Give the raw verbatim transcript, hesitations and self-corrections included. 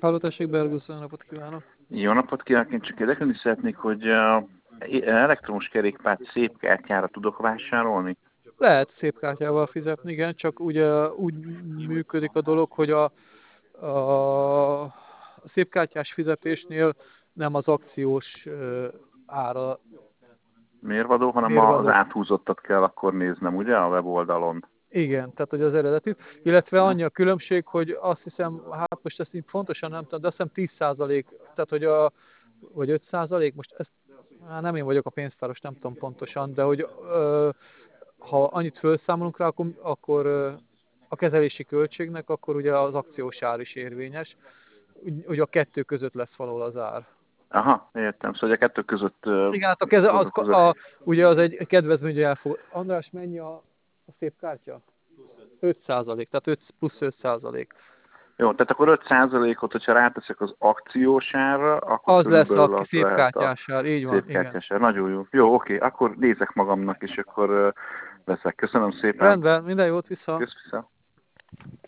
Halló, tessék, Bergusz, jó napot kívánok! Jó napot kívánok, én csak érdeklődni szeretnék, hogy uh, elektromos kerékpárt szép kártyára tudok vásárolni? Lehet szép kártyával fizetni, igen, csak ugye úgy működik a dolog, hogy a, a szép kártyás fizetésnél nem az akciós ö, ára Mérvadó, hanem az mérvadó. áthúzottat kell akkor néznem, ugye, a weboldalon? Igen, tehát hogy az eredeti, illetve annyi a különbség, hogy azt hiszem, hát most ezt így fontosan nem tudom, de azt hiszem tíz százalék, tehát hogy a, vagy öt százalék, most ezt, hát nem én vagyok a pénztáros, nem tudom pontosan, de hogy ö, ha annyit felszámolunk rá, akkor, akkor ö, a kezelési költségnek, akkor ugye az akciós ár is érvényes, ugye a kettő között lesz valahol az ár. Aha, értem. Szóval a kettő között uh, Igen, hát a keze, az, gondolkozok. a, ugye az egy kedvezménye elfog. András, mennyi a, a szép kártya? öt százalék, tehát öt plusz öt százalék. Jó, tehát akkor öt százalékot, hogyha ráteszek az akciós árra, akkor Az lesz a körülbelül az szép lehet a kártyás ár, így van, szép igen. kártyás ár. Nagyon jó. Jó, oké, akkor nézek magamnak, és akkor uh, veszek. Köszönöm szépen. Rendben, minden jót, vissza! Kösz vissza.